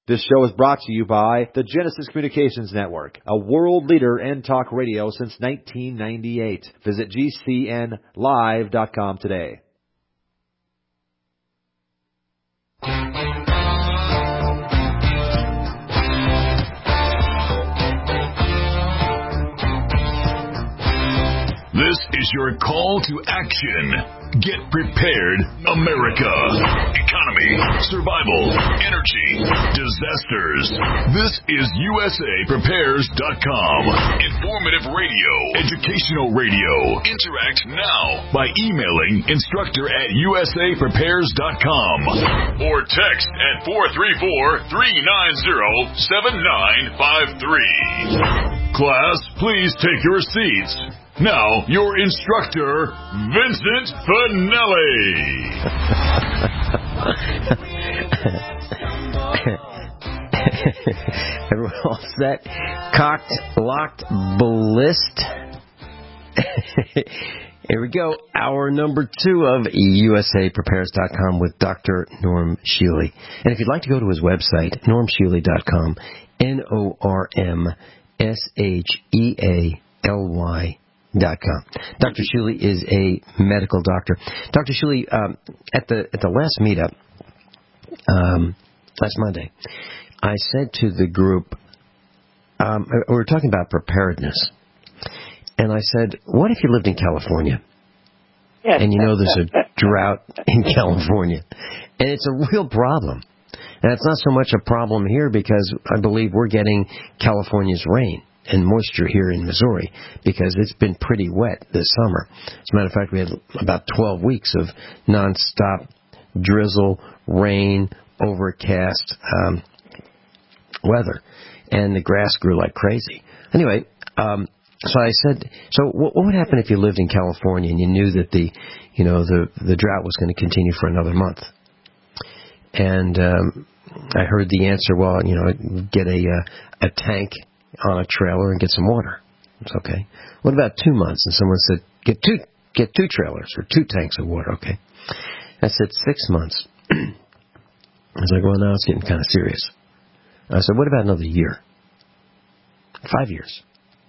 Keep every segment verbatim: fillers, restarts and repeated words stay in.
This show is brought to you by the Genesis Communications Network, a world leader in talk radio since nineteen ninety-eight. Visit G C N live dot com today. This is your call to action. Get prepared, America. Economy, survival, energy, disasters. This is U S A Prepares dot com. Informative radio, educational radio. Interact now by emailing instructor at U S A Prepares dot com or text at four three four, three nine zero, seven nine five three. Class, please take your seats. Now, your instructor, Vincent Finelli. Everyone all set? Cocked, locked, ballist. Here we go. Hour number two of U S A Prepares dot com with Doctor Norm Shealy. And if you'd like to go to his website, norm shealy dot com, N O R M S H E A L Y Dot com. Doctor Shealy is a medical doctor. Doctor Shealy, um, at the at the last meetup, um, last Monday, I said to the group, um, we were talking about preparedness, and I said, "What if you lived in California, yes, and you know there's a drought in California, and it's a real problem, and it's not so much a problem here because I believe we're getting California's rain and moisture here in Missouri because it's been pretty wet this summer. As a matter of fact, we had about twelve weeks of nonstop drizzle, rain, overcast um, weather, and the grass grew like crazy. Anyway, um, so I said, so what, what would happen if you lived in California and you knew that the, you know, the the drought was going to continue for another month? And um, I heard the answer. Well, you know, get a uh, a tank on a trailer and get some water. It's okay. What about two months? And someone said, get two get two trailers or two tanks of water. Okay. I said, six months. I was like, well, now it's getting kind of serious. I said, what about another year? Five years?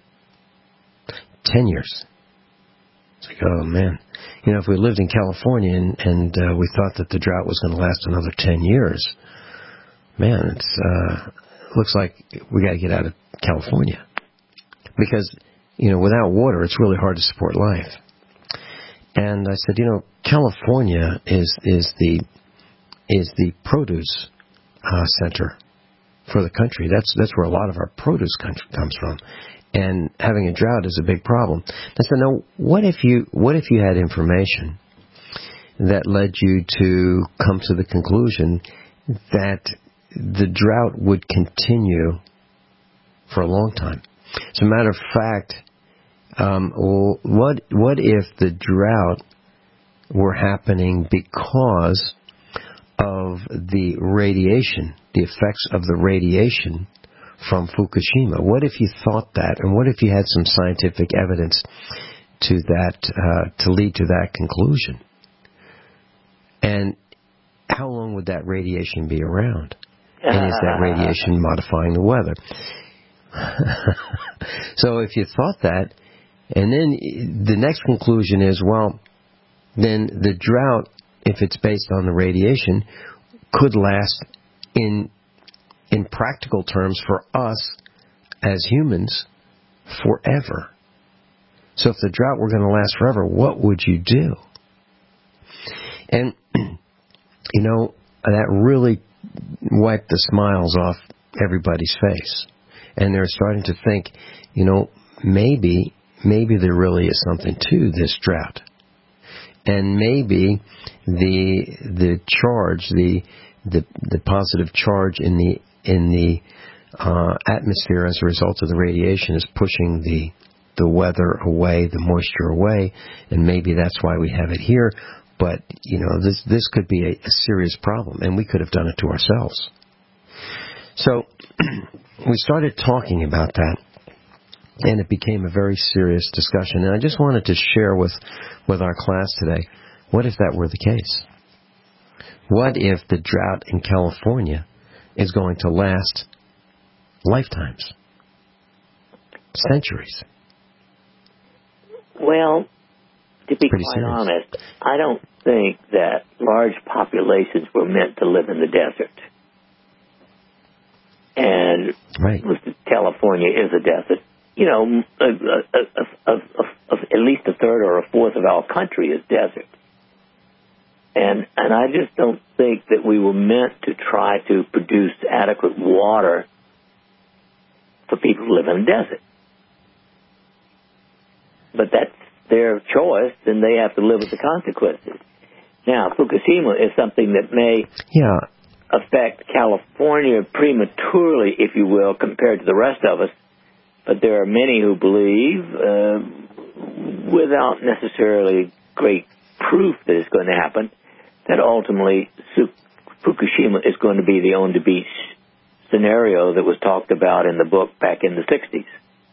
Ten years? It's like, oh, man. You know, if we lived in California and, and uh, we thought that the drought was going to last another ten years, man, it's uh, looks like we got to get out of California. Because, you know, without water, it's really hard to support life. And I said, you know, California is is the is the produce uh, center for the country. That's that's where a lot of our produce country comes from. And having a drought is a big problem. I said, now, what if you what if you had information that led you to come to the conclusion that the drought would continue for a long time? As a matter of fact, um, what what if the drought were happening because of the radiation, the effects of the radiation from Fukushima? What if you thought that, and what if you had some scientific evidence to that uh, to lead to that conclusion? And how long would that radiation be around? And is that radiation modifying the weather? So if you thought that, and then the next conclusion is, well, then the drought, if it's based on the radiation, could last in in practical terms for us as humans forever. So if the drought were going to last forever, what would you do? And, you know, that really wiped the smiles off everybody's face. And they're starting to think, you know, maybe, maybe there really is something to this drought. And maybe the the charge, the the, the positive charge in the in the uh, atmosphere as a result of the radiation is pushing the the weather away, the moisture away, and maybe that's why we have it here. But, you know, this this could be a, a serious problem, and we could have done it to ourselves. So we started talking about that, and it became a very serious discussion. And I just wanted to share with, with our class today, what if that were the case? What if the drought in California is going to last lifetimes, centuries. Well, to be Pretty quite serious. honest, I don't think that large populations were meant to live in the desert. And right. California is a desert. You know, a, a, a, a, a, at least a third or a fourth of our country is desert. And and I just don't think that we were meant to try to produce adequate water for people who live in the desert. But that's their choice, and they have to live with the consequences. Now, Fukushima is something that may yeah. affect California prematurely, if you will, compared to the rest of us. But there are many who believe, uh, without necessarily great proof that it's going to happen, that ultimately Fukushima is going to be the on-the-beach scenario that was talked about in the book back in the sixties.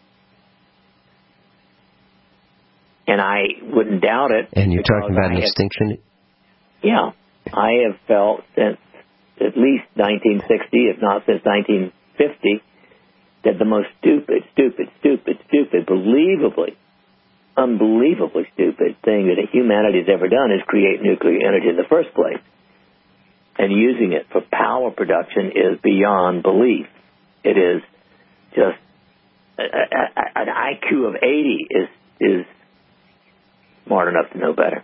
And I wouldn't doubt it. And you're talking about I an have, extinction? Yeah. I have felt since at least nineteen sixty, if not since nineteen fifty, that the most stupid, stupid, stupid, stupid, believably, unbelievably stupid thing that humanity has ever done is create nuclear energy in the first place. And using it for power production is beyond belief. It is just a, a, a, an I Q of eighty is is smart enough to know better.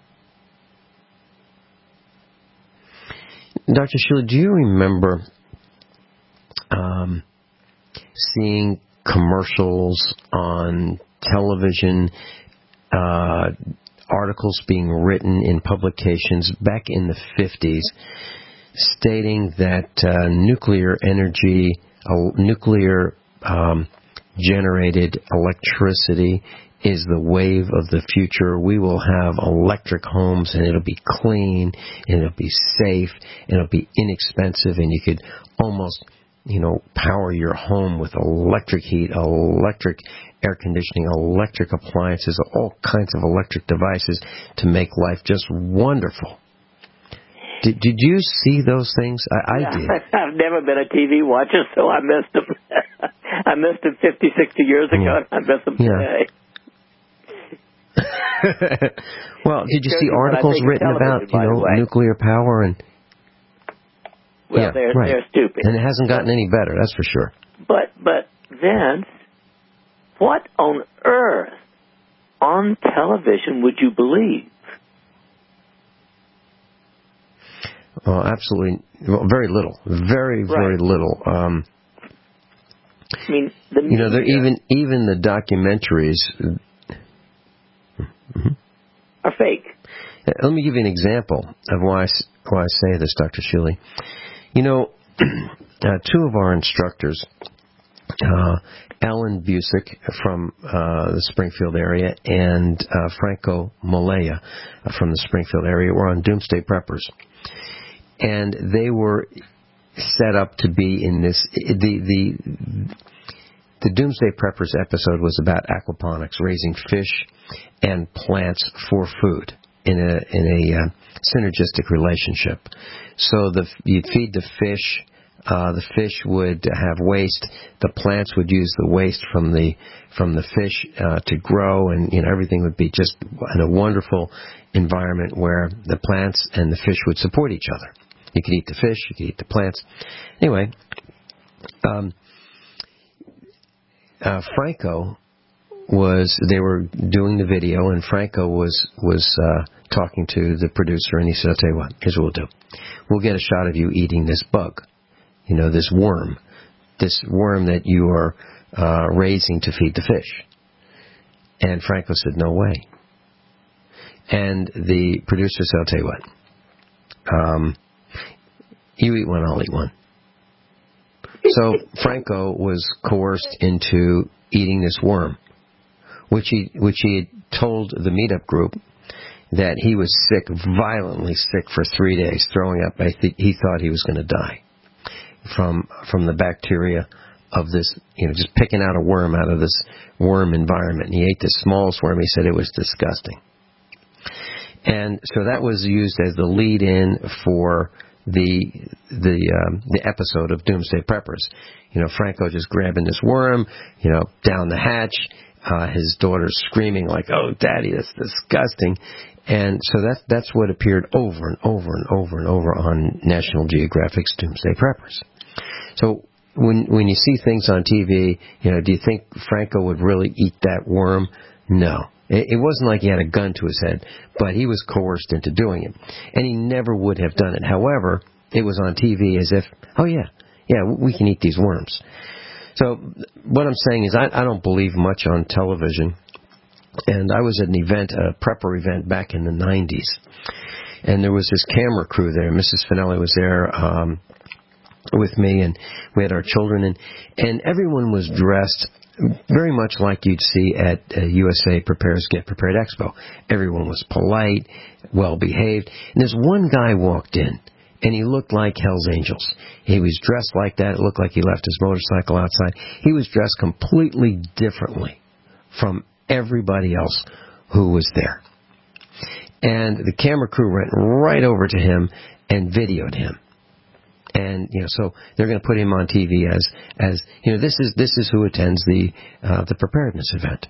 Doctor Sheila, do you remember um, seeing commercials on television, uh, articles being written in publications back in the fifties stating that uh, nuclear energy, uh, nuclear um, generated electricity is the wave of the future. We will have electric homes, and it'll be clean, and it'll be safe, and it'll be inexpensive, and you could almost, you know, power your home with electric heat, electric air conditioning, electric appliances, all kinds of electric devices to make life just wonderful. Did, did you see those things? I, I yeah, did. I've never been a T V watcher, so I missed them. I missed them fifty, sixty years ago, yeah. and I missed them yeah. today. Well, did you see articles written about, you know, nuclear power and? Well, yeah, they're right. they're stupid, and it hasn't gotten any better. That's for sure. But but Vince, what on earth on television would you believe? Well, absolutely, well, very little, very right. very little. Um, I mean, the you know, even even the documentaries. Mm-hmm. are fake. Let me give you an example of why I, why I say this, Doctor Sheely. You know, uh, two of our instructors, uh, Alan Busick from uh, the Springfield area and uh, Franco Malaya from the Springfield area, were on Doomsday Preppers. And they were set up to be in this... The, the, the Doomsday Preppers episode was about aquaponics, raising fish and plants for food in a in a uh, synergistic relationship. So the you'd feed the fish, uh, the fish would have waste. The plants would use the waste from the from the fish uh, to grow, and you know everything would be just in a wonderful environment where the plants and the fish would support each other. You could eat the fish, you could eat the plants. Anyway. Um, Uh, Franco was, they were doing the video, and Franco was was uh, talking to the producer, and he said, I'll tell you what, here's what we'll do. We'll get a shot of you eating this bug, you know, this worm, this worm that you are uh, raising to feed the fish. And Franco said, no way. And the producer said, I'll tell you what, um, you eat one, I'll eat one. So Franco was coerced into eating this worm, which he which he had told the meetup group that he was sick, violently sick for three days, throwing up. I th- he thought he was going to die from from the bacteria of this, you know, just picking out a worm out of this worm environment. And he ate the smallest worm. He said it was disgusting. And so that was used as the lead-in for the the um, the episode of Doomsday Preppers. You know, Franco just grabbing this worm, you know, down the hatch. Uh, his daughter screaming like, "Oh, Daddy, that's disgusting!" And so that that's what appeared over and over and over and over on National Geographic's Doomsday Preppers. So when when you see things on T V, you know, do you think Franco would really eat that worm? No. It, it wasn't like he had a gun to his head, but he was coerced into doing it. And he never would have done it. However, it was on T V as if, oh yeah, yeah, we can eat these worms. So what I'm saying is I, I don't believe much on television. And I was at an event, a prepper event back in the nineties. And there was this camera crew there. Missus Finelli was there um, with me, and we had our children. And, and everyone was dressed very much like you'd see at uh, U S A Prepares Get Prepared Expo. Everyone was polite, well-behaved. And this one guy walked in, and he looked like Hell's Angels. He was dressed like that. It looked like he left his motorcycle outside. He was dressed completely differently from everybody else who was there. And the camera crew went right over to him and videoed him. And, you know, so they're going to put him on T V as, as you know, this is this is who attends the uh, the preparedness event.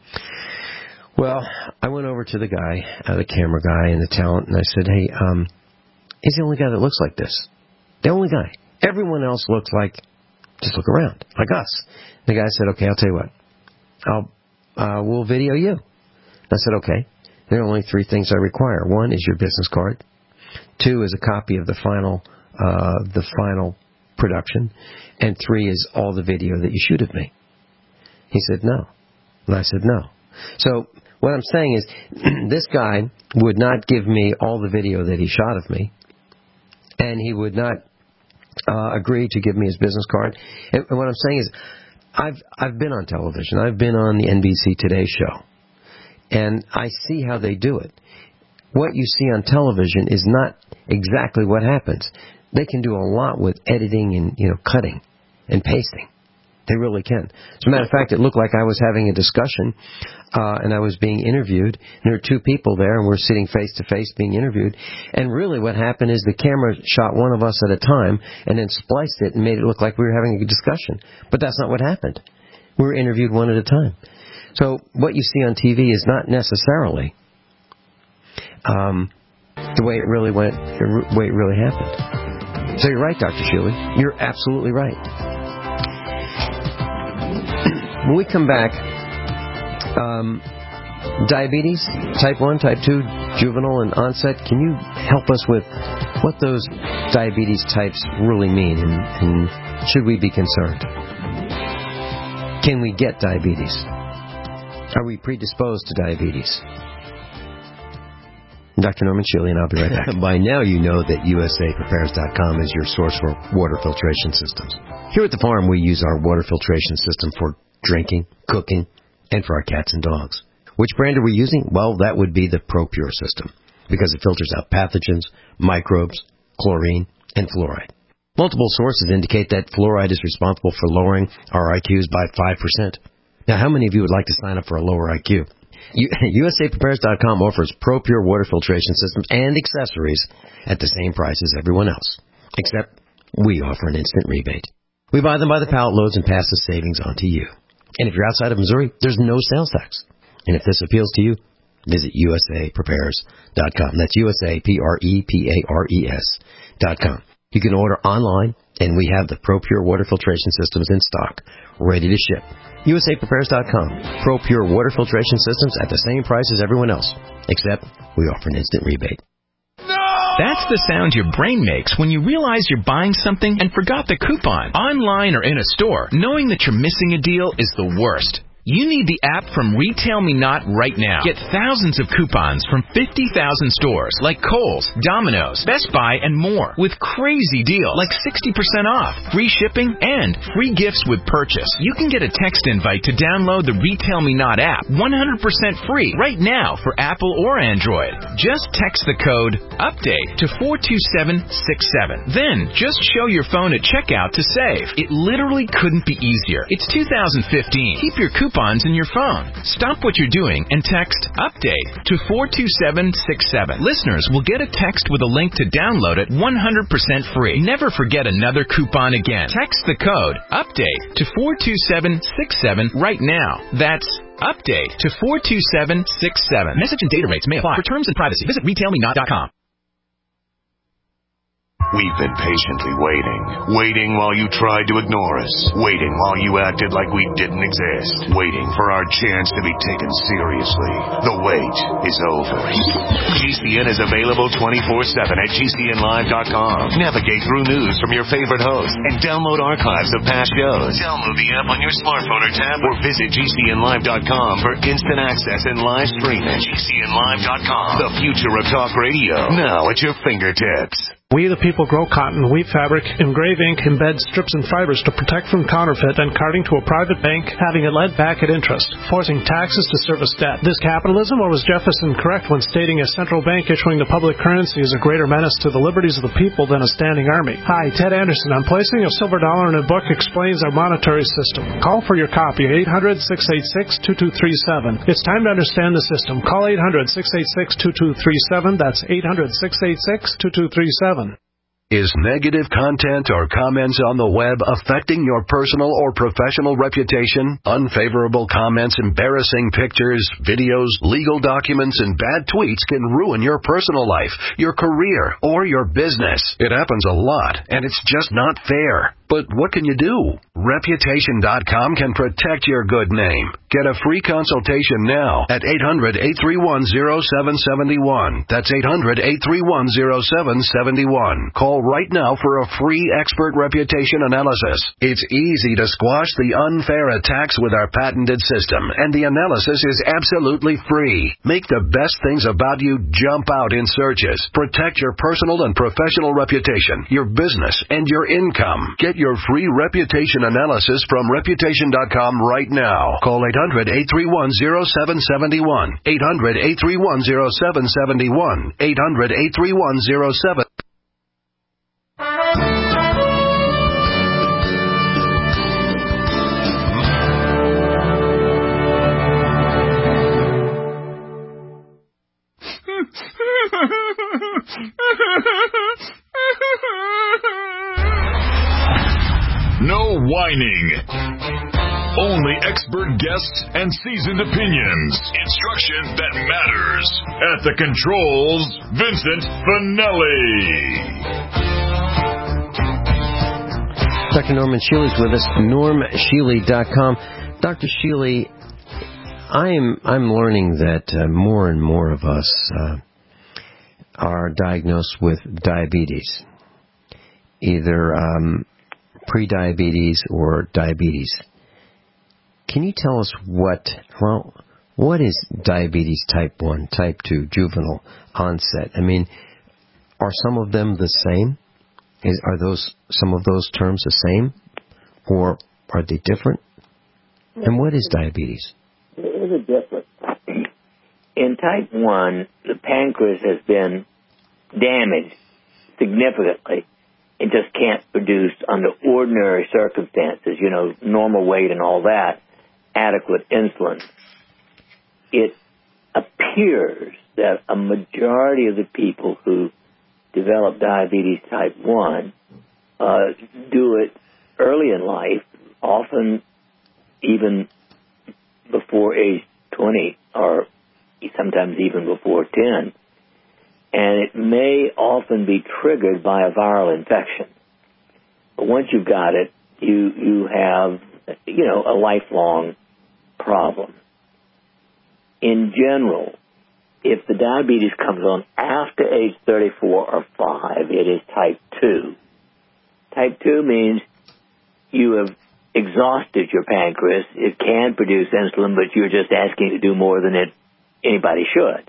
Well, I went over to the guy, uh, the camera guy and the talent, and I said, hey, um, he's the only guy that looks like this. The only guy. Everyone else looks like, just look around, like us. The guy said, okay, I'll tell you what. I'll, uh, we'll video you. I said, okay. There are only three things I require. One is your business card. Two is a copy of the final Uh, the final production, and three is all the video that you shoot of me. He said no. And I said no. So what I'm saying is this guy would not give me all the video that he shot of me, and he would not uh, agree to give me his business card. And, and what I'm saying is I've I've been on television. I've been on the N B C Today show, and I see how they do it. What you see on television is not exactly what happens. They can do a lot with editing and, you know, cutting and pasting. They really can. As a matter of fact, it looked like I was having a discussion, uh, and I was being interviewed. And there were two people there, and we're sitting face-to-face being interviewed. And really what happened is the camera shot one of us at a time and then spliced it and made it look like we were having a discussion. But that's not what happened. We were interviewed one at a time. So what you see on T V is not necessarily um, the way it really went, the way it really happened. So you're right, Doctor Shealy. You're absolutely right. When we come back, um, diabetes, type one, type two, juvenile, and onset, can you help us with what those diabetes types really mean, and, and should we be concerned? Can we get diabetes? Are we predisposed to diabetes? Doctor Norman Shealy, and I'll be right back. By now you know that U S A Prepares dot com is your source for water filtration systems. Here at the farm, we use our water filtration system for drinking, cooking, and for our cats and dogs. Which brand are we using? Well, that would be the ProPure system, because it filters out pathogens, microbes, chlorine, and fluoride. Multiple sources indicate that fluoride is responsible for lowering our I Qs by five percent. Now, how many of you would like to sign up for a lower I Q? U S A Prepares dot com offers ProPure water filtration systems and accessories at the same price as everyone else, except we offer an instant rebate. We buy them by the pallet loads and pass the savings on to you. And if you're outside of Missouri, there's no sales tax. And if this appeals to you, visit U S A Prepares dot com. That's U S A P R E P A R E S dot com. You can order online, and we have the ProPure water filtration systems in stock, ready to ship. U S A Prepares dot com. ProPure water filtration systems at the same price as everyone else, except we offer an instant rebate. That's the sound your brain makes when you realize you're buying something and forgot the coupon. Online or in a store, knowing that you're missing a deal is the worst. You need the app from Retail Me Not right now. Get thousands of coupons from fifty thousand stores like Kohl's, Domino's, Best Buy, and more with crazy deals like sixty percent off, free shipping, and free gifts with purchase. You can get a text invite to download the Retail Me Not app one hundred percent free right now for Apple or Android. Just text the code UPDATE to four two seven six seven. Then just show your phone at checkout to save. It literally couldn't be easier. It's two thousand fifteen. Keep your coupon coupons in your phone. Stop what you're doing and text UPDATE to four two seven six seven. Listeners will get a text with a link to download it one hundred percent free. Never forget another coupon again. Text the code UPDATE to four two seven six seven right now. That's UPDATE to four two seven six seven. Message and data rates may apply. For terms and privacy, visit retail me not dot com. We've been patiently waiting. Waiting while you tried to ignore us. Waiting while you acted like we didn't exist. Waiting for our chance to be taken seriously. The wait is over. G C N is available twenty-four seven at G C N live dot com. Navigate through news from your favorite hosts and download archives of past shows. Download the app on your smartphone or tablet or visit G C N live dot com for instant access and live streaming. G C N live dot com. The future of talk radio. Now at your fingertips. We the people grow cotton, weave fabric, engrave ink, embed strips and fibers to protect from counterfeit, then carting to a private bank, having it lent back at interest, forcing taxes to service debt. This capitalism, or was Jefferson correct when stating a central bank issuing the public currency is a greater menace to the liberties of the people than a standing army? Hi, Ted Anderson. I'm placing a silver dollar in a book explains our monetary system. Call for your copy, eight hundred, six eight six, two two three seven. It's time to understand the system. Call eight hundred, six eight six, two two three seven. That's eight hundred, six eight six, two two three seven. Is negative content or comments on the web affecting your personal or professional reputation? Unfavorable comments, embarrassing pictures, videos, legal documents, and bad tweets can ruin your personal life, your career, or your business. It happens a lot, and it's just not fair. But what can you do? Reputation dot com can protect your good name. Get a free consultation now at eight hundred, eight three one, zero seven seven one. That's eight hundred, eight three one, zero seven seven one. Call right now for a free expert reputation analysis. It's easy to squash the unfair attacks with our patented system, and the analysis is absolutely free. Make the best things about you jump out in searches. Protect your personal and professional reputation, your business, and your income. Get your free reputation analysis from reputation dot com right now. Call eight hundred, eight three one, zero seven seven one. eight hundred, eight three one, zero seven seven one. eight hundred, eight three one, zero seven. No whining. Only expert guests and seasoned opinions. Instruction that matters. At the controls, Vincent Finelli. Doctor Norman Shealy's with us, norm shealy dot com. Doctor Shealy, I'm I'm learning that uh, more and more of us uh, are diagnosed with diabetes, either um, pre-diabetes or diabetes. Can you tell us what, well, what is diabetes type one, type two, juvenile onset? I mean, are some of them the same? Is, are those some of those terms the same, or are they different? And what is diabetes? There is a difference. In type one, the pancreas has been damaged significantly. It just can't produce, under ordinary circumstances, you know, normal weight and all that, adequate insulin. It appears that a majority of the people who develop diabetes type one uh, do it early in life, often even before age twenty or sometimes even before ten. And it may often be triggered by a viral infection. But once you've got it, you you have, you know, a lifelong problem. In general, if the diabetes comes on after age thirty-four or five, it is type two. Type two means you have exhausted your pancreas. It can produce insulin, but you're just asking it to do more than it anybody should.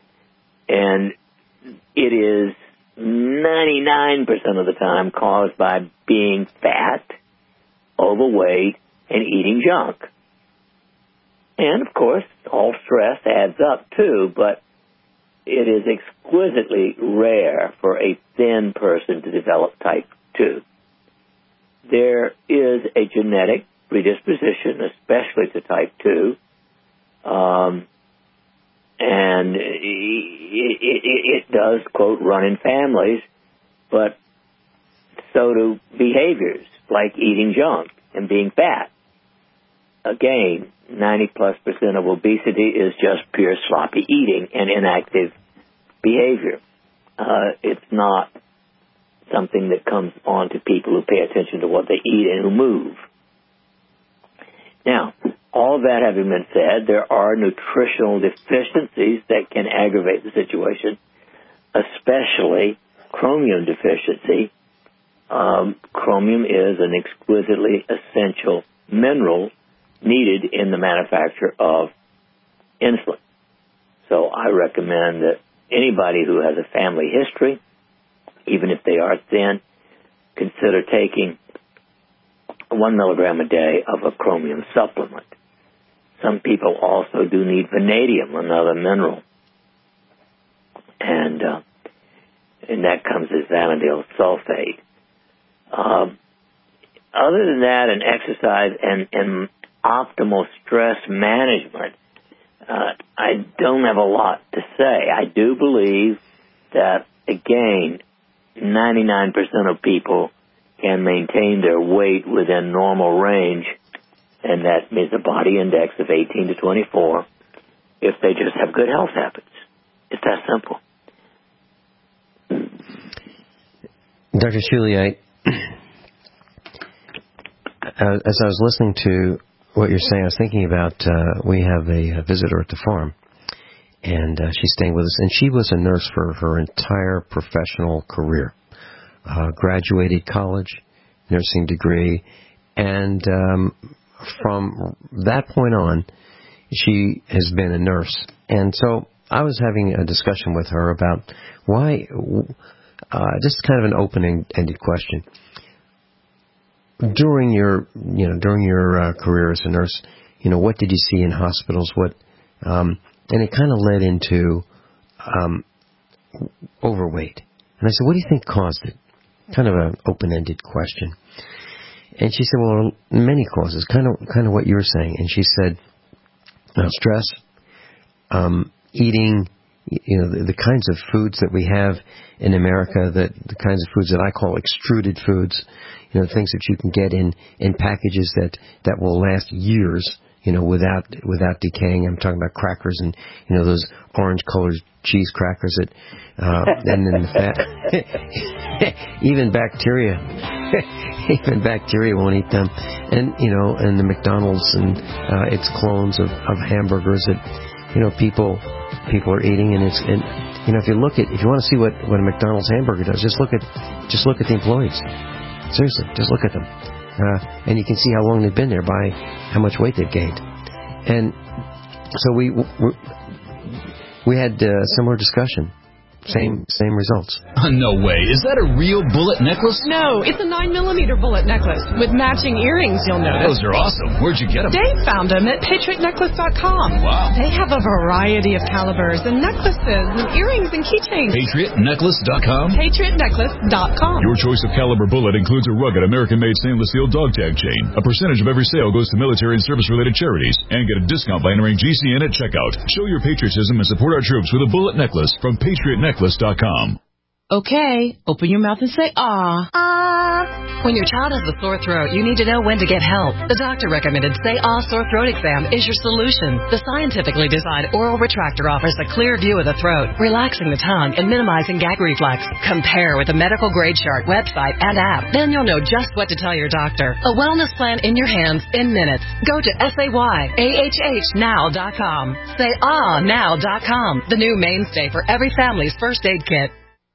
And it is ninety-nine percent of the time caused by being fat, overweight, and eating junk. And, of course, all stress adds up, too, but it is exquisitely rare for a thin person to develop type two. There is a genetic predisposition, especially to type two. Um, and it, it, it does, quote, run in families, but so do behaviors like eating junk and being fat. Again, ninety plus percent of obesity is just pure sloppy eating and inactive behavior. Uh, it's not something that comes on to people who pay attention to what they eat and who move. Now, all of that having been said, there are nutritional deficiencies that can aggravate the situation, especially chromium deficiency. Um, chromium is an exquisitely essential mineral needed in the manufacture of insulin. So I recommend that anybody who has a family history, even if they are thin, consider taking one milligram a day of a chromium supplement. Some people also do need vanadium, another mineral. And, uh, and that comes as vanadium sulfate. Um, other than that, and exercise and, and optimal stress management, uh, I don't have a lot to say. I do believe that, again, ninety-nine percent of people can maintain their weight within normal range, and that means a body index of eighteen to twenty-four, if they just have good health habits. It's that simple. Doctor Shuley, I, as I was listening to what you're saying, I was thinking about uh, we have a, a visitor at the farm, and uh, she's staying with us, and she was a nurse for her entire professional career. Uh, graduated college, nursing degree, and um, from that point on, she has been a nurse. And so I was having a discussion with her about why, uh, just kind of an open-ended question. During your, you know, during your uh, career as a nurse, you know, what did you see in hospitals? What, um, and it kind of led into um, overweight. And I said, what do you think caused it? Kind of an open-ended question. And she said, well, many causes, kind of kind of what you were saying. And she said, uh, stress, um, eating, you know, the, the kinds of foods that we have in America, that the kinds of foods that I call extruded foods, you know, things that you can get in, in packages that, that will last years, you know, without without decaying. I'm talking about crackers and, you know, those orange-colored cheese crackers that, uh, and then the fat. Even bacteria, even bacteria won't eat them. And, you know, and the McDonald's and uh, its clones of, of hamburgers that, you know, people people are eating. And it's, and, you know, if you look at, if you want to see what, what a McDonald's hamburger does, just look at, just look at the employees. Seriously, just look at them. Uh, and you can see how long they've been there by how much weight they've gained. And so we we, we had a uh, similar discussion. Same same results. No way. Is that a real bullet necklace? No, it's a nine millimeter bullet necklace with matching earrings, you'll notice. Those are awesome. Where'd you get them? Dave found them at patriot necklace dot com. Wow. They have a variety of calibers and necklaces and earrings and keychains. patriot necklace dot com? patriot necklace dot com. Your choice of caliber bullet includes a rugged American-made stainless steel dog tag chain. A percentage of every sale goes to military and service-related charities. And get a discount by entering G C N at checkout. Show your patriotism and support our troops with a bullet necklace from patriot necklace dot com. Okay, open your mouth and say, ah. Ah. When your child has a sore throat, you need to know when to get help. The doctor recommended Say Ah Sore Throat Exam is your solution. The scientifically designed oral retractor offers a clear view of the throat, relaxing the tongue and minimizing gag reflex. Compare with the medical grade chart, website, and app. Then you'll know just what to tell your doctor. A wellness plan in your hands in minutes. Go to S A Y A H H now dot com. Say Ah now dot com, the new mainstay for every family's first aid kit.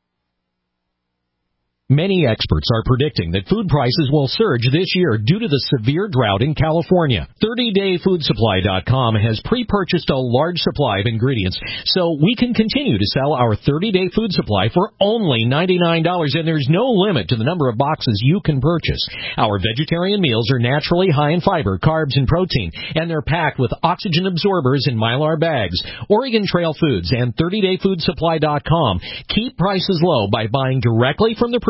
Many experts are predicting that food prices will surge this year due to the severe drought in California. thirty day food supply dot com has pre-purchased a large supply of ingredients, so we can continue to sell our thirty day food supply for only ninety-nine dollars, and there's no limit to the number of boxes you can purchase. Our vegetarian meals are naturally high in fiber, carbs, and protein, and they're packed with oxygen absorbers in Mylar bags. Oregon Trail Foods and thirty day food supply dot com keep prices low by buying directly from the producer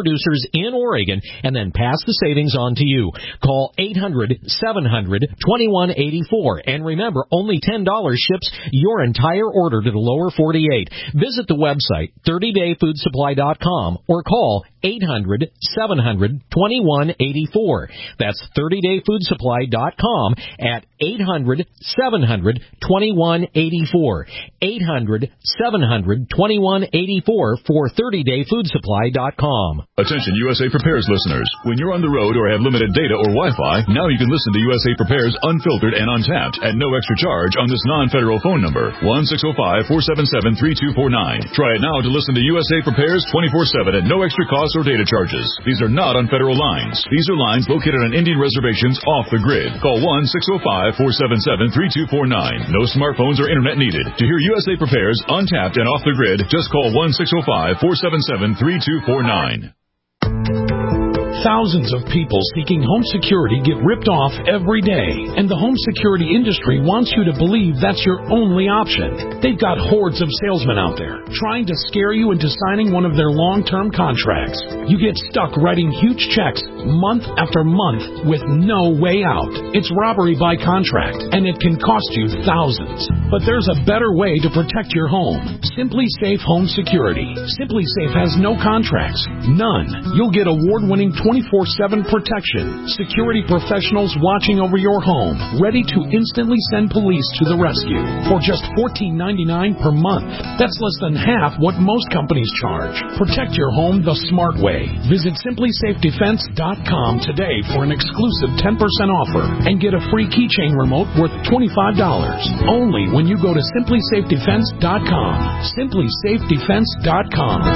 producers in Oregon and then pass the savings on to you. Call eight hundred, seven hundred, twenty-one eighty-four. And remember, only ten dollars ships your entire order to the lower forty-eight. Visit the website, thirty day food supply dot com, or call eight hundred, seven hundred, twenty-one eighty-four. That's thirty day food supply dot com at eight hundred, seven hundred, twenty-one eighty-four. eight hundred, seven hundred, twenty-one eighty-four for thirty day food supply dot com. Attention U S A Prepares listeners. When you're on the road or have limited data or Wi-Fi, now you can listen to U S A Prepares unfiltered and untapped at no extra charge on this non-federal phone number, one six zero five, four seven seven, three two four nine. Try it now to listen to U S A Prepares twenty-four seven at no extra cost or data charges. These are not on federal lines. These are lines located on Indian reservations off the grid. Call one six zero five, four seven seven, three two four nine. No smartphones or internet needed. To hear U S A Prepares untapped and off the grid, just call one six zero five, four seven seven, three two four nine. Thousands of people seeking home security get ripped off every day, and the home security industry wants you to believe that's your only option. They've got hordes of salesmen out there trying to scare you into signing one of their long-term contracts. You get stuck writing huge checks month after month with no way out. It's robbery by contract, and it can cost you thousands. But there's a better way to protect your home. Simply Safe Home Security. Simply Safe has no contracts. None. You'll get award-winning twenty-four seven protection. Security professionals watching over your home, ready to instantly send police to the rescue for just fourteen ninety-nine per month. That's less than half what most companies charge. Protect your home the smart way. Visit simply safe defense dot com today for an exclusive ten percent offer and get a free keychain remote worth twenty-five dollars. Only when you go to simply safe defense dot com. simply safe defense dot com.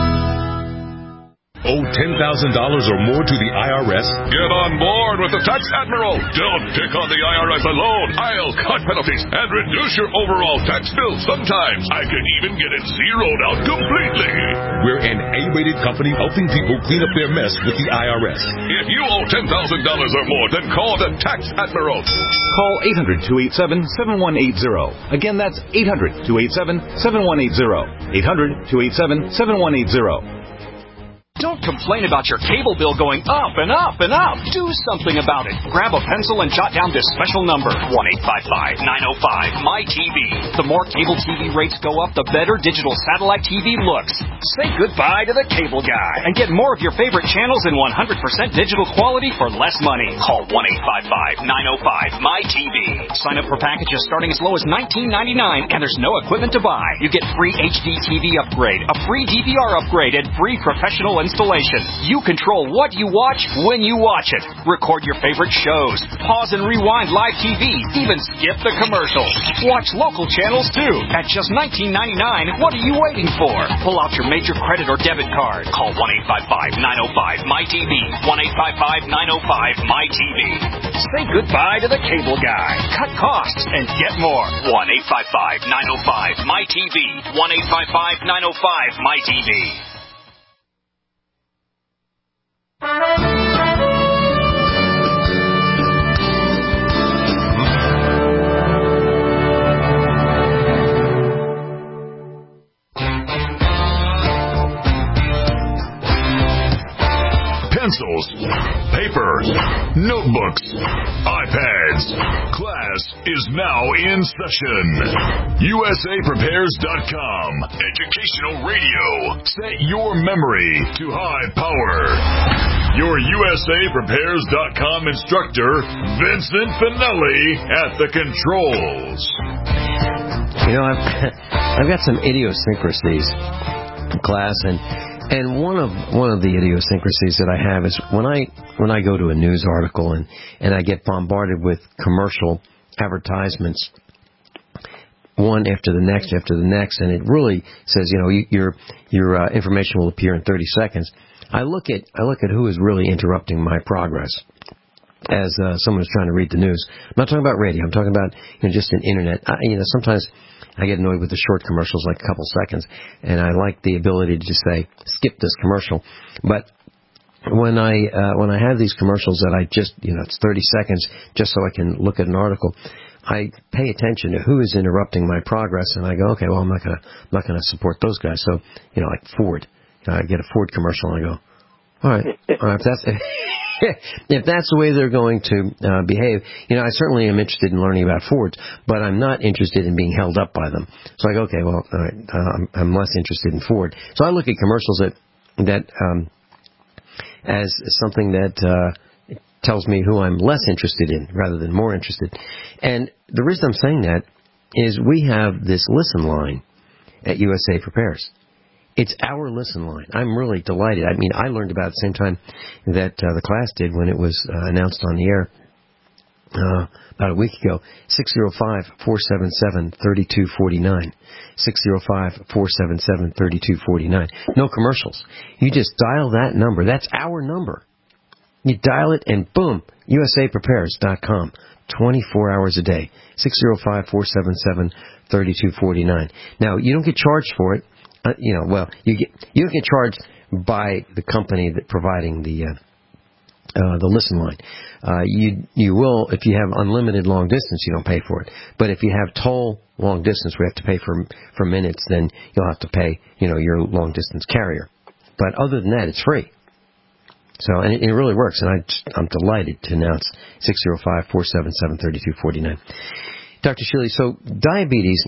Owe ten thousand dollars or more to the I R S? Get on board with the Tax Admiral. Don't pick on the I R S alone. I'll cut penalties and reduce your overall tax bill. Sometimes I can even get it zeroed out completely. We're an A-rated company helping people clean up their mess with the I R S. If you owe ten thousand dollars or more, then call the Tax Admiral. Call eight hundred, two eight seven, seven one eight zero. Again, that's eight hundred, two eight seven, seven one eight zero. eight hundred, two eight seven, seven one eight zero. Don't complain about your cable bill going up and up and up. Do something about it. Grab a pencil and jot down this special number, one eight five five, nine oh five, M Y T V. The more cable T V rates go up, the better digital satellite T V looks. Say goodbye to the cable guy and get more of your favorite channels in one hundred percent digital quality for less money. Call one eight five five, nine oh five, M Y T V. Sign up for packages starting as low as nineteen ninety-nine, and there's no equipment to buy. You get free H D T V upgrade, a free D V R upgrade, and free professional installation. You control what you watch when you watch it. Record your favorite shows. Pause and rewind live T V. Even skip the commercials. Watch local channels too. At just nineteen ninety-nine, what are you waiting for? Pull out your major credit or debit card. Call one eight five five, nine oh five, M Y T V. one eight five five, nine oh five, M Y T V. Say goodbye to the cable guy. Cut costs and get more. one eight five five, nine oh five, M Y T V. one eight five five, nine oh five, M Y T V. Pencils, paper, notebooks, iPads. Class is now in session. U S A Prepares dot com. Educational radio. Set your memory to high power. Your U S A Prepares dot com instructor, Vincent Finelli, at the controls. You know, I've, I've got some idiosyncrasies in class, and And one of one of the idiosyncrasies that I have is when I when I go to a news article and, and I get bombarded with commercial advertisements, one after the next after the next, and it really says, you know, you, your your uh, information will appear in thirty seconds. I look at I look at who is really interrupting my progress as uh, someone who's trying to read the news. I'm not talking about radio. I'm talking about, you know, just an internet. I, you know, sometimes I get annoyed with the short commercials, like a couple seconds, and I like the ability to just say, skip this commercial. But when I uh, when I have these commercials that I just, you know, it's thirty seconds just so I can look at an article, I pay attention to who is interrupting my progress, and I go, okay, well, I'm not gonna I'm not gonna support those guys. So, you know, like Ford, you know, I get a Ford commercial, and I go, All right. All right. If that's, if that's the way they're going to uh, behave, you know, I certainly am interested in learning about Fords, but I'm not interested in being held up by them. So I go, okay, well, all right, uh, I'm, I'm less interested in Ford. So I look at commercials that that um, as something that uh, tells me who I'm less interested in rather than more interested. And the reason I'm saying that is we have this listen line at U S A Prepares. It's our listen line. I'm really delighted. I mean, I learned about it at the same time that uh, the class did when it was uh, announced on the air uh, about a week ago. six oh five, four seven seven, three two four nine. six oh five, four seven seven, three two four nine. No commercials. You just dial that number. That's our number. You dial it and boom, U S A prepares dot com. twenty-four hours a day. six oh five, four seven seven, three two four nine. Now, you don't get charged for it. Uh, you know, well, you get you don't get charged by the company that providing the uh, uh, the listen line. Uh, you you will if you have unlimited long distance, you don't pay for it. But if you have toll long distance, we have to pay for for minutes. Then you'll have to pay, you know, your long distance carrier. But other than that, it's free. So and it, it really works, and I I'm delighted to announce six oh five, four seven seven, three two four nine. Doctor Shealy, so diabetes.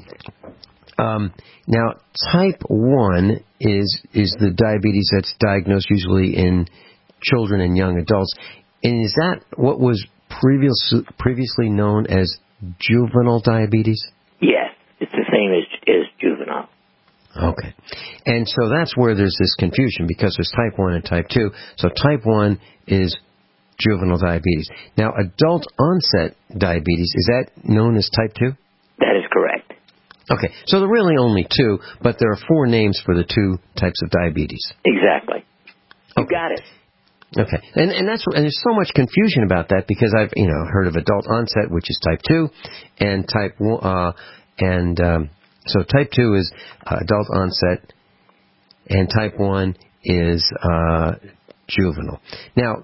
Um, now, type one is is the diabetes that's diagnosed usually in children and young adults. And is that what was previous, previously known as juvenile diabetes? Yes, it's the same as, as juvenile. Okay. And so that's where there's this confusion because there's type one and type two. So type one is juvenile diabetes. Now, adult onset diabetes, is that known as type two? That is correct. Okay, so there are really only two, but there are four names for the two types of diabetes. Exactly. You okay. got it. Okay, and and that's and there's so much confusion about that because I've you know heard of adult onset, which is type two, and type one, uh, and um, so type two is uh, adult onset, and type one is uh, juvenile. Now,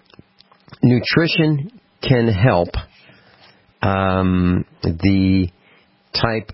nutrition can help um, the type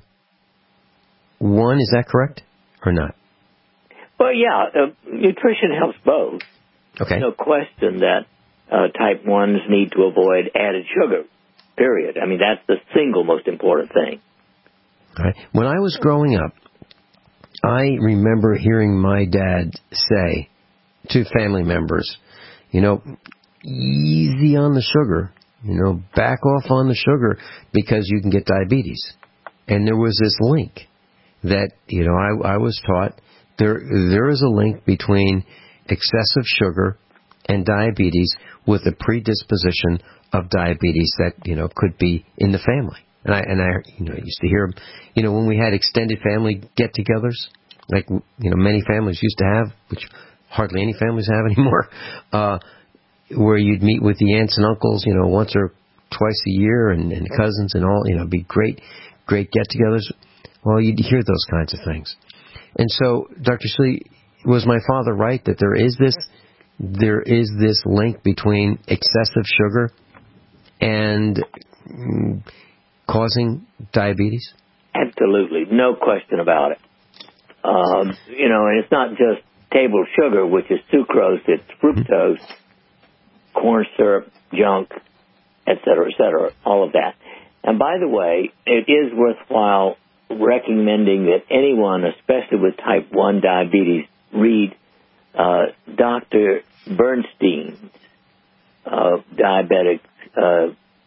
one, is that correct or not? Well, yeah, uh, nutrition helps both. Okay. No question that uh, type ones need to avoid added sugar, period. I mean, that's the single most important thing. All right. When I was growing up, I remember hearing my dad say to family members, you know, easy on the sugar, you know, back off on the sugar because you can get diabetes. And there was this link that, you know, I, I was taught there there is a link between excessive sugar and diabetes with a predisposition of diabetes that, you know, could be in the family. And I, and I, you know, used to hear, you know, when we had extended family get-togethers, like, you know, many families used to have, which hardly any families have anymore, uh, where you'd meet with the aunts and uncles, you know, once or twice a year and, and cousins and all, you know, be great, great get-togethers. Well, you'd hear those kinds of things. And so, Doctor Shealy, was my father right that there is this there is this link between excessive sugar and mm, causing diabetes? Absolutely, no question about it. Um, you know, and it's not just table sugar, which is sucrose, it's fructose, mm-hmm. corn syrup, junk, et cetera, et cetera, all of that. And by the way, it is worthwhile recommending that anyone, especially with type one diabetes, read uh, Doctor Bernstein's uh, diabetic uh,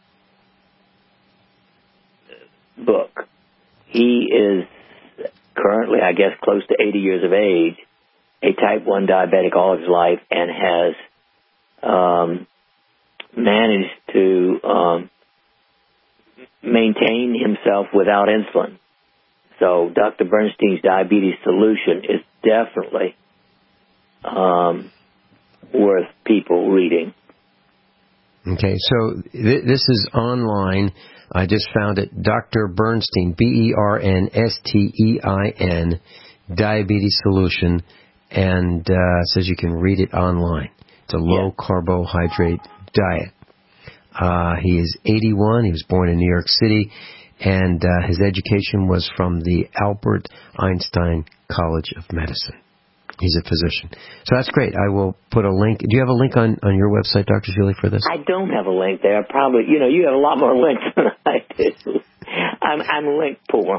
book. He is currently, I guess, close to eighty years of age, a type one diabetic all his life, and has um, managed to um, maintain himself without insulin. So Doctor Bernstein's Diabetes Solution is definitely um, worth people reading. Okay, so th- this is online. I just found it. Doctor Bernstein, B E R N S T E I N, Diabetes Solution, and uh, says you can read it online. It's a low-carbohydrate diet. Uh, he is eighty-one. He was born in New York City. And uh, his education was from the Albert Einstein College of Medicine. He's a physician. So that's great. I will put a link. Do you have a link on, on your website, Doctor Shealy, for this? I don't have a link there. Probably, you know, you have a lot more links than I do. I'm, I'm link poor.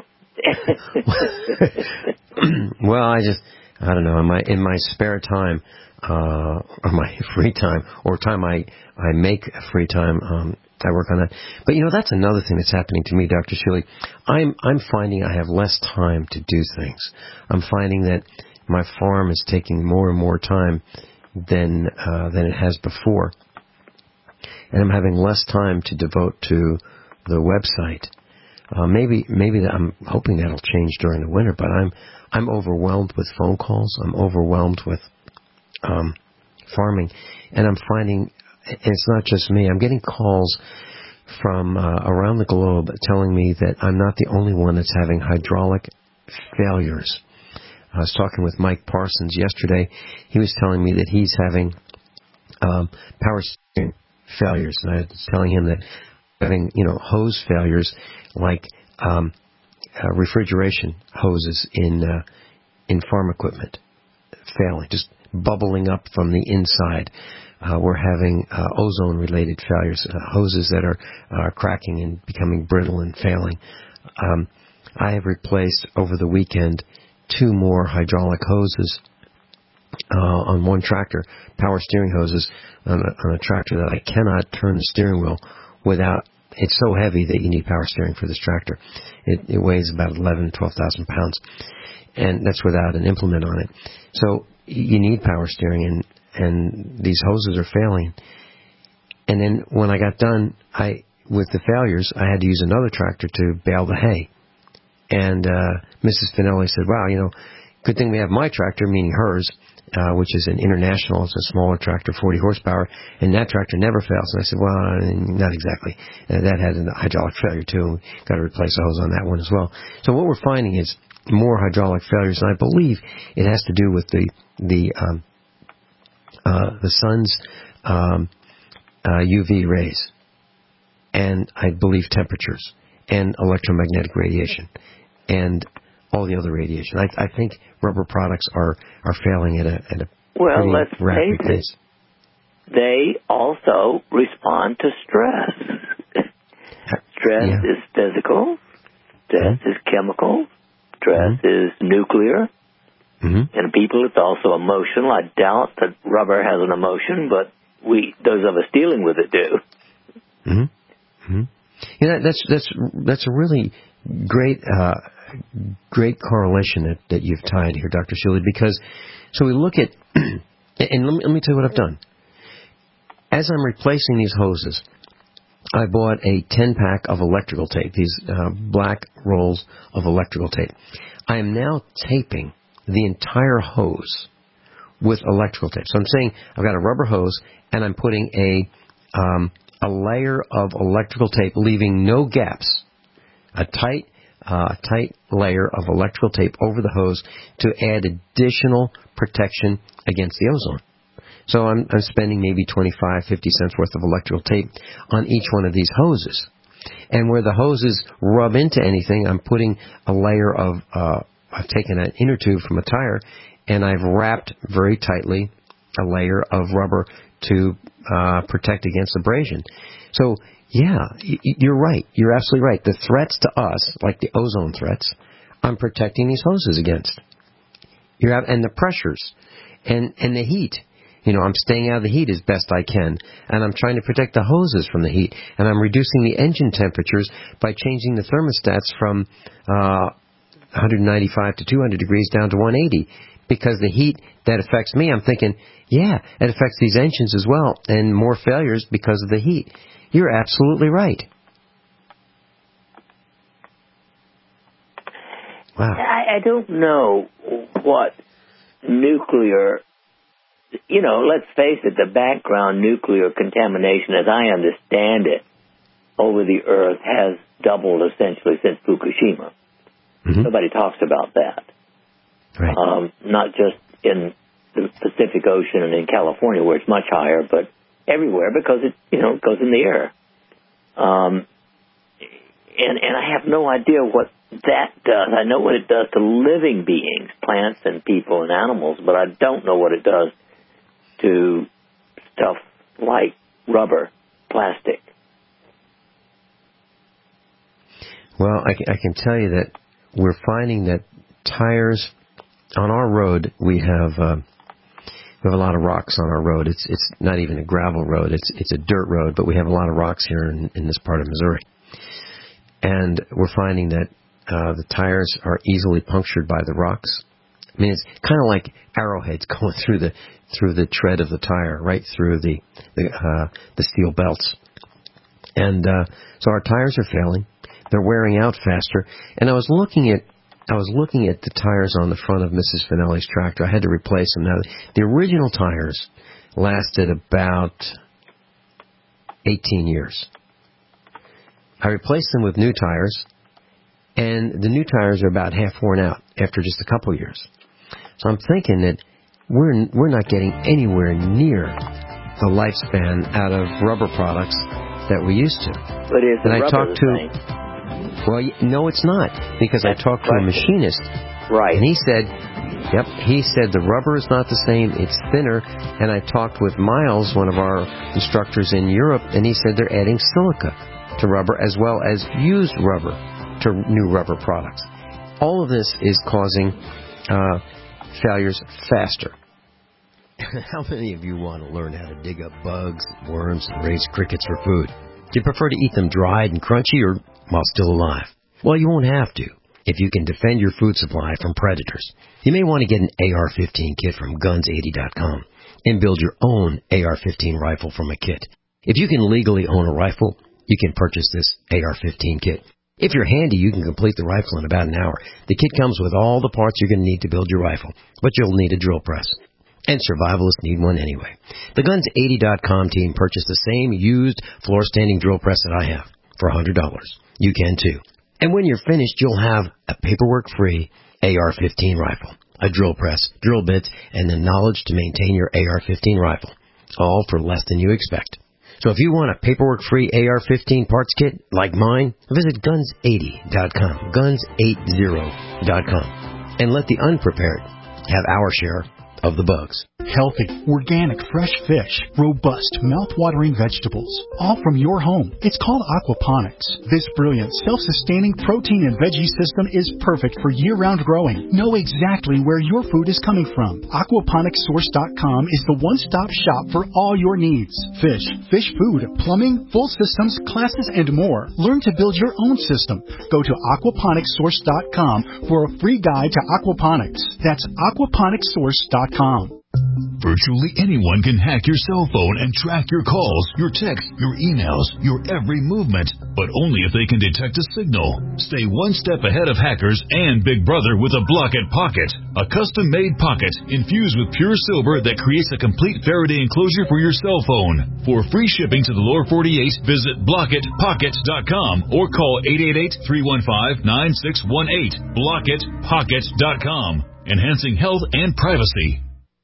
Well, I just, I don't know, in my, in my spare time, uh, or my free time, or time I, I make free time, um, I work on that. But, you know, that's another thing that's happening to me, Doctor Shealy. I'm, I'm finding I have less time to do things. I'm finding that my farm is taking more and more time than, uh, than it has before. And I'm having less time to devote to the website. Uh, maybe, maybe that I'm hoping that'll change during the winter, but I'm, I'm overwhelmed with phone calls. I'm overwhelmed with, um, farming. And I'm finding it's not just me. I'm getting calls from, uh, around the globe telling me that I'm not the only one that's having hydraulic failures. I was talking with Mike Parsons yesterday. He was telling me that he's having, um, power steering failures. And I was telling him that having, you know, hose failures like, um, uh, refrigeration hoses in, uh, in farm equipment failing, just bubbling up from the inside. Uh, we're having uh, ozone-related failures, uh, hoses that are uh, cracking and becoming brittle and failing. Um, I have replaced over the weekend two more hydraulic hoses uh, on one tractor, power steering hoses on a, on a tractor that I cannot turn the steering wheel without. It's so heavy that you need power steering for this tractor. It, it weighs about eleven, twelve thousand pounds, and that's without an implement on it. So you need power steering, and and these hoses are failing. And then when I got done, I with the failures, I had to use another tractor to bale the hay. And uh, Missus Finelli said, wow, you know, good thing we have my tractor, meaning hers, uh, which is an International. It's a smaller tractor, forty horsepower, and that tractor never fails. And I said, well, not exactly. Uh, that had a hydraulic failure, too. We've got to replace a hose on that one as well. So what we're finding is more hydraulic failures, and I believe it has to do with the the um, uh, the sun's um, uh, U V rays, and I believe temperatures, and electromagnetic radiation, and all the other radiation. I, I think rubber products are, are failing at a at a well, pretty let's rapid face pace. It. They also respond to stress. Stress yeah. is physical. Stress mm-hmm. is chemical. Stress mm-hmm. is nuclear. Mm-hmm. And people, it's also emotional. I doubt that rubber has an emotion, but we, those of us dealing with it, do. Mm-hmm. Mm-hmm. You know, that's that's that's a really great uh, great correlation that, that you've tied here, Doctor Shealy, because so we look at and let me, let me tell you what I've done. As I'm replacing these hoses, I bought a ten pack of electrical tape, these uh, black rolls of electrical tape. I am now taping the entire hose with electrical tape. So I'm saying I've got a rubber hose and I'm putting a um, a layer of electrical tape, leaving no gaps, a tight uh, tight layer of electrical tape over the hose to add additional protection against the ozone. So I'm, I'm spending maybe twenty-five, fifty cents worth of electrical tape on each one of these hoses. And where the hoses rub into anything, I'm putting a layer of, uh, I've taken an inner tube from a tire, and I've wrapped very tightly a layer of rubber to uh, protect against abrasion. So, yeah, y- you're right. You're absolutely right. The threats to us, like the ozone threats, I'm protecting these hoses against. You're out, and the pressures and, and the heat. You know, I'm staying out of the heat as best I can, and I'm trying to protect the hoses from the heat, and I'm reducing the engine temperatures by changing the thermostats from uh, one ninety-five to two hundred degrees down to one eighty, because the heat that affects me, I'm thinking, yeah, it affects these engines as well, and more failures because of the heat. You're absolutely right. Wow. I, I don't know what nuclear... You know, let's face it, the background nuclear contamination, as I understand it, over the Earth has doubled essentially since Fukushima. Mm-hmm. Nobody talks about that. Right. Um, not just in the Pacific Ocean and in California, where it's much higher, but everywhere, because it, you know, goes in the air. Um, and, and I have no idea what that does. I know what it does to living beings, plants and people and animals, but I don't know what it does to stuff like rubber, plastic. Well, I, I can tell you that we're finding that tires on our road, we have uh, we have a lot of rocks on our road. It's it's not even a gravel road; it's it's a dirt road, but we have a lot of rocks here in, in this part of Missouri, and we're finding that uh, the tires are easily punctured by the rocks. I mean, it's kind of like arrowheads going through the through the tread of the tire, right through the the, uh, the steel belts, and uh, so our tires are failing. They're wearing out faster. And I was looking at I was looking at the tires on the front of Missus Finelli's tractor. I had to replace them. Now, the original tires lasted about eighteen years. I replaced them with new tires, and the new tires are about half worn out after just a couple of years. So I'm thinking that we're we're not getting anywhere near the lifespan out of rubber products that we used to. But is the and I rubber talked the to same? Well, no, it's not, because That's I talked to right. a machinist, right? And he said, "Yep," he said the rubber is not the same; it's thinner. And I talked with Miles, one of our instructors in Europe, and he said they're adding silica to rubber as well as used rubber to new rubber products. All of this is causing uh, failures faster. How many of you want to learn how to dig up bugs, worms, and raise crickets for food? Do you prefer to eat them dried and crunchy or while still alive? Well, you won't have to if you can defend your food supply from predators. You may want to get an A R fifteen kit from guns eighty dot com and build your own A R fifteen rifle from a kit. If you can legally own a rifle, you can purchase this A R fifteen kit. If you're handy, you can complete the rifle in about an hour. The kit comes with all the parts you're going to need to build your rifle, but you'll need a drill press. And survivalists need one anyway. The guns eighty dot com team purchased the same used floor-standing drill press that I have for one hundred dollars. You can too. And when you're finished, you'll have a paperwork-free A R fifteen rifle, a drill press, drill bits, and the knowledge to maintain your A R fifteen rifle, all for less than you expect. So if you want a paperwork-free A R fifteen parts kit like mine, visit guns eighty dot com, guns eighty dot com, and let the unprepared have our share of the bugs. Healthy, organic, fresh fish, robust, mouth-watering vegetables, all from your home. It's called aquaponics. This brilliant, self-sustaining protein and veggie system is perfect for year-round growing. Know exactly where your food is coming from. aquaponics source dot com is the one-stop shop for all your needs. Fish, fish food, plumbing, full systems, classes, and more. Learn to build your own system. Go to aquaponics source dot com for a free guide to aquaponics. That's aquaponics source dot com. Virtually anyone can hack your cell phone and track your calls, your texts, your emails, your every movement, but only if they can detect a signal. Stay one step ahead of hackers and Big Brother with a Blockit Pocket, a custom-made pocket infused with pure silver that creates a complete Faraday enclosure for your cell phone. For free shipping to the lower forty-eight, visit blockit pocket dot com or call eight eight eight, three one five, nine six one eight. blockit pocket dot com, enhancing health and privacy.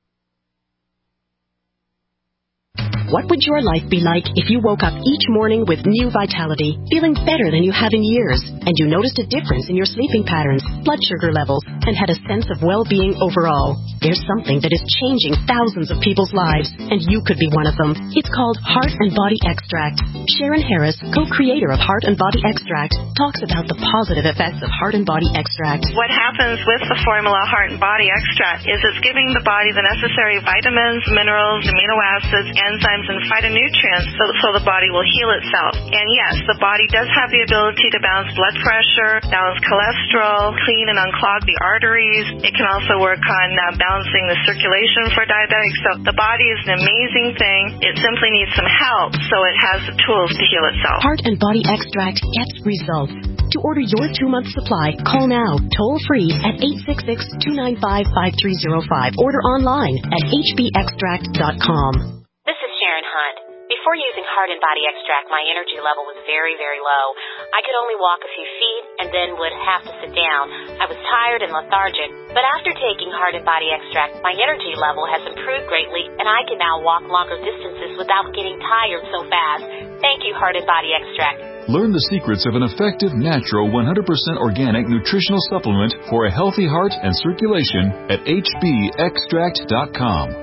What would your life be like if you woke up each morning with new vitality, feeling better than you have in years, and you noticed a difference in your sleeping patterns, blood sugar levels, and had a sense of well-being overall? There's something that is changing thousands of people's lives, and you could be one of them. It's called Heart and Body Extract. Sharon Harris, co-creator of Heart and Body Extract, talks about the positive effects of Heart and Body Extract. What happens with the formula Heart and Body Extract is it's giving the body the necessary vitamins, minerals, amino acids, enzymes, and phytonutrients so, so the body will heal itself. And yes, the body does have the ability to balance blood pressure, balance cholesterol, clean and unclog the arteries. It can also work on uh, balancing the circulation for diabetics. So the body is an amazing thing. It simply needs some help so it has the tools to heal itself. Heart and Body Extract gets results. To order your two-month supply, call now, toll-free at eight six six, two nine five, five three zero five. Order online at h b extract dot com. This is Sharon Hunt. Before using Heart and Body Extract, my energy level was very, very low. I could only walk a few feet and then would have to sit down. I was tired and lethargic. But after taking Heart and Body Extract, my energy level has improved greatly, and I can now walk longer distances without getting tired so fast. Thank you, Heart and Body Extract. Learn the secrets of an effective, natural, one hundred percent organic nutritional supplement for a healthy heart and circulation at H B extract dot com.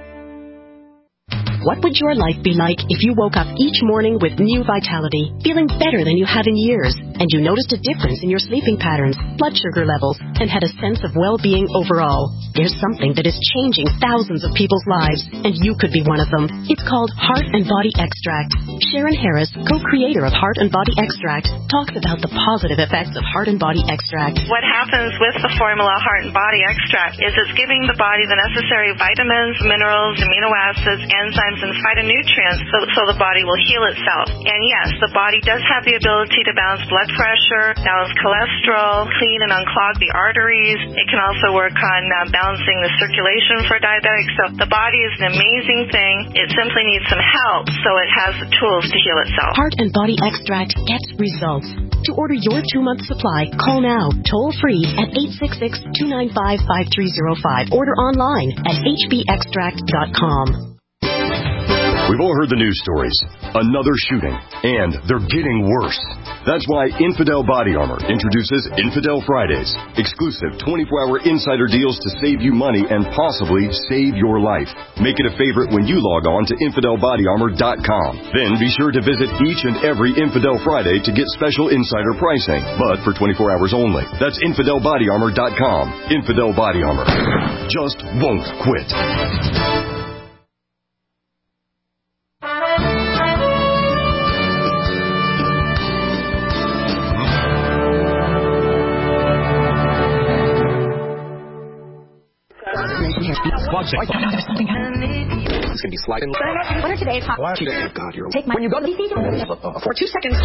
What would your life be like if you woke up each morning with new vitality, feeling better than you have in years, and you noticed a difference in your sleeping patterns, blood sugar levels, and had a sense of well-being overall? There's something that is changing thousands of people's lives, and you could be one of them. It's called Heart and Body Extract. Sharon Harris, co-creator of Heart and Body Extract, talks about the positive effects of Heart and Body Extract. What happens with the formula Heart and Body Extract is it's giving the body the necessary vitamins, minerals, amino acids, enzymes, and phytonutrients so, so the body will heal itself. And yes, the body does have the ability to balance blood pressure, balance cholesterol, clean and unclog the arteries. It can also work on uh, balancing the circulation for diabetics. So the body is an amazing thing. It simply needs some help so it has the tools to heal itself. Heart and Body Extract gets results. To order your two-month supply, call now, toll-free at eight six six, two nine five, five three zero five. Order online at H B extract dot com. We've all heard the news stories. Another shooting. And they're getting worse. That's why Infidel Body Armor introduces Infidel Fridays. Exclusive twenty-four hour insider deals to save you money and possibly save your life. Make it a favorite when you log on to infidel body armor dot com. Then be sure to visit each and every Infidel Friday to get special insider pricing. But for twenty-four hours only. That's infidel body armor dot com. Infidel Body Armor. Just won't quit. It's going to be sliding. What are today's hot? Oh, God, you're... Take my... When you go to the... For two seconds.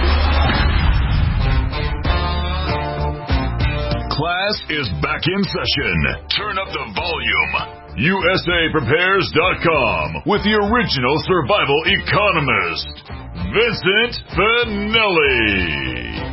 Class is back in session. Turn up the volume. U S A prepares dot com with the original survival economist, Vincent Finelli.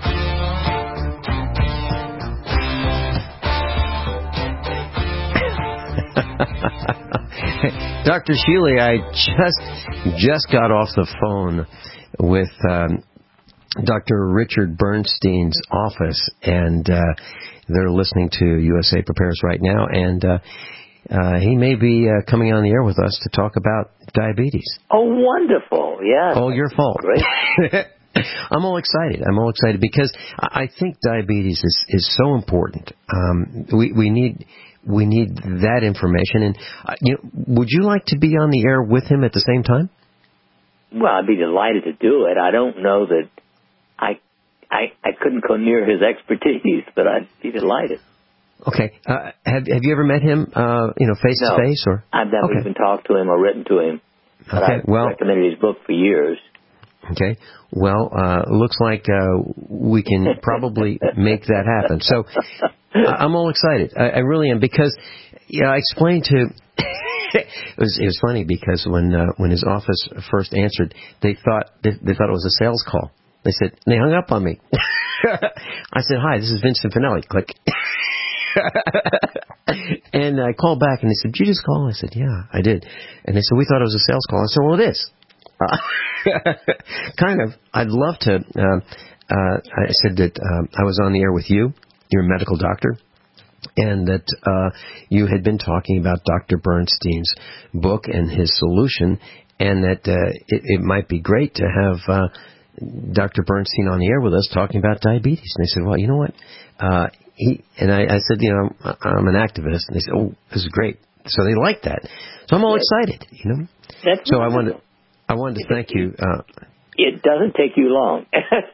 Doctor Shealy, I just just got off the phone with um, Doctor Richard Bernstein's office, and uh, they're listening to U S A Prepares right now, and uh, uh, he may be uh, coming on the air with us to talk about diabetes. Oh, wonderful! Yeah. All your fault. Great. I'm all excited. I'm all excited because I think diabetes is, is so important. Um, we we need we need that information. And uh, you know, would you like to be on the air with him at the same time? Well, I'd be delighted to do it. I don't know that I I I couldn't go near his expertise, but I'd be delighted. Okay. Uh, have Have you ever met him? Uh, you know, face no, to face, or I've never okay. even talked to him or written to him. But okay. I've well, recommended his book for years. Okay. Well, uh, looks like uh, we can probably make that happen. So I'm all excited. I, I really am because yeah, I explained to. it was it was funny because when uh, when his office first answered, they thought they, they thought it was a sales call. They said they hung up on me. I said, "Hi, this is Vincent Finelli." Click. And I called back and they said, "Did you just call?" I said, "Yeah, I did." And they said, "We thought it was a sales call." I said, "Well, it is." Uh, kind of. I'd love to. Uh, uh, I said that um, I was on the air with you. You're a medical doctor. And that uh, you had been talking about Doctor Bernstein's book and his solution, and that uh, it, it might be great to have uh, Doctor Bernstein on the air with us talking about diabetes. And they said, "Well, you know what?" Uh, he and I, I said, "You know, I'm an activist." And they said, "Oh, this is great." So they liked that. So I'm all excited. You know. That's so I wanted. I wanted to thank you. Uh, it doesn't take you long.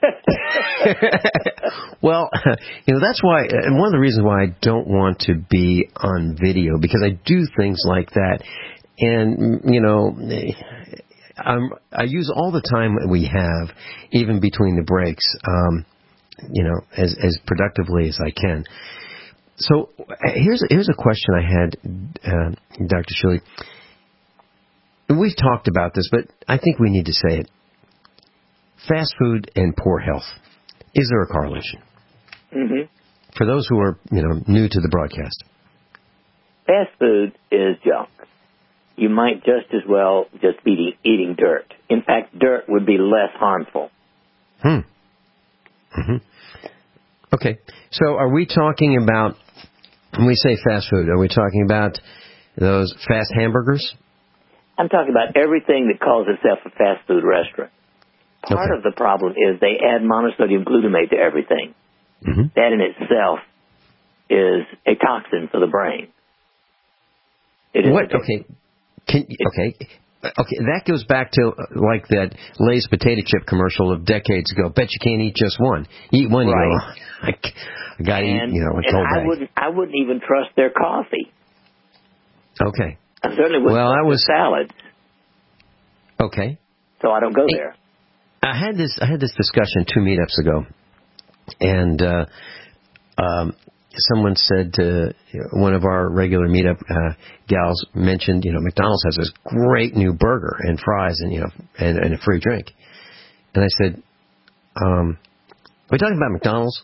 Well, you know, that's why, and one of the reasons why I don't want to be on video, because I do things like that. And, you know, I'm, I use all the time that we have, even between the breaks, um, you know, as, as productively as I can. So here's, here's a question I had, uh, Doctor Shealy. We've talked about this, but I think we need to say it. Fast food and poor health. Is there a correlation? Mm-hmm. For those who are, you know, new to the broadcast. Fast food is junk. You might just as well just be eating dirt. In fact, dirt would be less harmful. Hmm. Mm-hmm. Okay. So are we talking about, when we say fast food, are we talking about those fast hamburgers? I'm talking about everything that calls itself a fast food restaurant. Part okay. of the problem is they add monosodium glutamate to everything. Mm-hmm. That in itself is a toxin for the brain. It is what? A, okay. Can, okay. Okay, that goes back to uh, like that Lay's potato chip commercial of decades ago. Bet you can't eat just one. Eat one, right. you go, I, I got to eat, you know, a and whole I bag. wouldn't, I wouldn't even trust their coffee. Okay. I certainly wouldn't well, trust I was, their salads. Okay. So I don't go there. I had this. I had this discussion two meetups ago, and uh, um, someone said to one of our regular meetup uh, gals mentioned, you know, McDonald's has this great new burger and fries and you know and, and a free drink, and I said, um, "Are we talking about McDonald's?"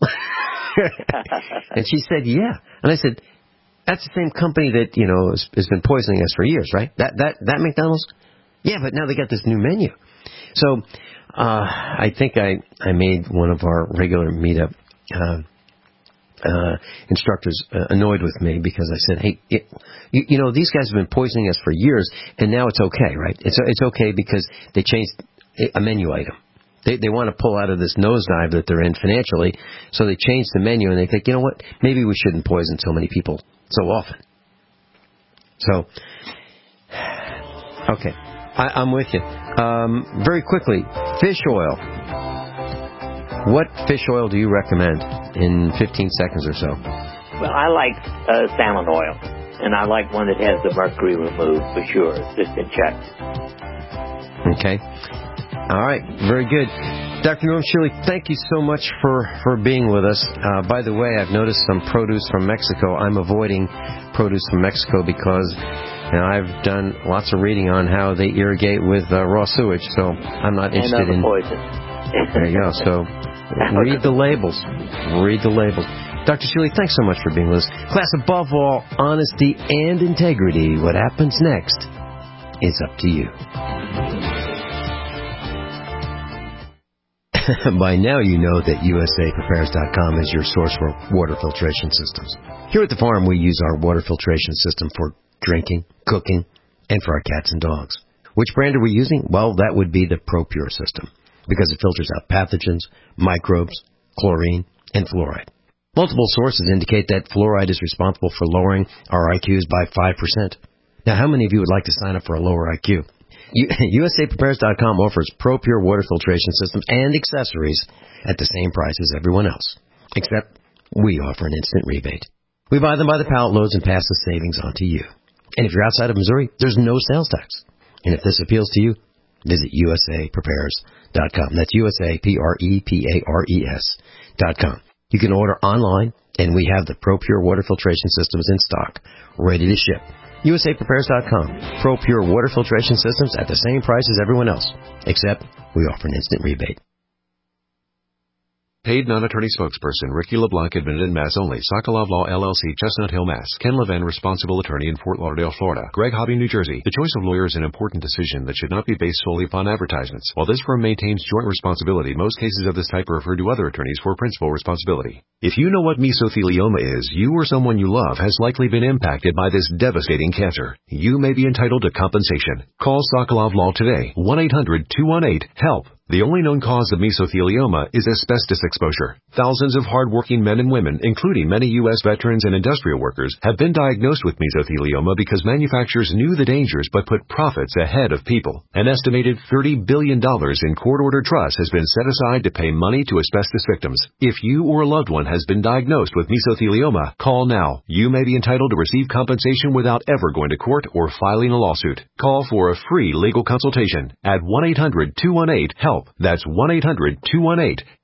And she said, "Yeah," and I said, "That's the same company that you know has, has been poisoning us for years, right? That that that McDonald's." Yeah, but now they got this new menu. So uh, I think I, I made one of our regular meetup uh, uh, instructors uh, annoyed with me because I said, hey, it, you, you know, these guys have been poisoning us for years, and now it's okay, right? It's it's okay because they changed a menu item. They they want to pull out of this nosedive that they're in financially, so they changed the menu, and they think, you know what, maybe we shouldn't poison so many people so often. So, okay. I, I'm with you. Um, very quickly, fish oil. What fish oil do you recommend in fifteen seconds or so? Well, I like uh, salmon oil, and I like one that has the mercury removed for sure. It's just been checked. Okay. All right. Very good. Doctor Norm Shirley, thank you so much for, for being with us. Uh, by the way, I've noticed some produce from Mexico. I'm avoiding produce from Mexico because you know, I've done lots of reading on how they irrigate with uh, raw sewage, so I'm not and interested in poison. There you go. So read the labels. Read the labels. Doctor Shirley, thanks so much for being with us. Class, above all, honesty and integrity. What happens next is up to you. By now you know that U S A Prepares dot com is your source for water filtration systems. Here at the farm, we use our water filtration system for drinking, cooking, and for our cats and dogs. Which brand are we using? Well, that would be the ProPure system, because it filters out pathogens, microbes, chlorine, and fluoride. Multiple sources indicate that fluoride is responsible for lowering our I Qs by five percent. Now, how many of you would like to sign up for a lower I Q? U S A Prepares dot com offers ProPure water filtration systems and accessories at the same price as everyone else, except we offer an instant rebate. We buy them by the pallet loads and pass the savings on to you. And if you're outside of Missouri, there's no sales tax. And if this appeals to you, visit U S A Prepares dot com. That's U S A P R E P A R E S dot com. You can order online, and we have the ProPure water filtration systems in stock, ready to ship. U S A Prepares dot com. ProPure water filtration systems at the same price as everyone else, except we offer an instant rebate. Paid non-attorney spokesperson Ricky LeBlanc, admitted in Mass only. Sokolov Law, L L C, Chestnut Hill, Mass. Ken Levin, responsible attorney in Fort Lauderdale, Florida. Greg Hobby, New Jersey. The choice of lawyer is an important decision that should not be based solely upon advertisements. While this firm maintains joint responsibility, most cases of this type are referred to other attorneys for principal responsibility. If you know what mesothelioma is, you or someone you love has likely been impacted by this devastating cancer. You may be entitled to compensation. Call Sokolov Law today. one eight hundred two one eight HELP. The only known cause of mesothelioma is asbestos exposure. Thousands of hardworking men and women, including many U S veterans and industrial workers, have been diagnosed with mesothelioma because manufacturers knew the dangers but put profits ahead of people. An estimated thirty billion dollars in court-ordered trust has been set aside to pay money to asbestos victims. If you or a loved one has been diagnosed with mesothelioma, call now. You may be entitled to receive compensation without ever going to court or filing a lawsuit. Call for a free legal consultation at one eight hundred two one eight HELP. That's one eight hundred two one eight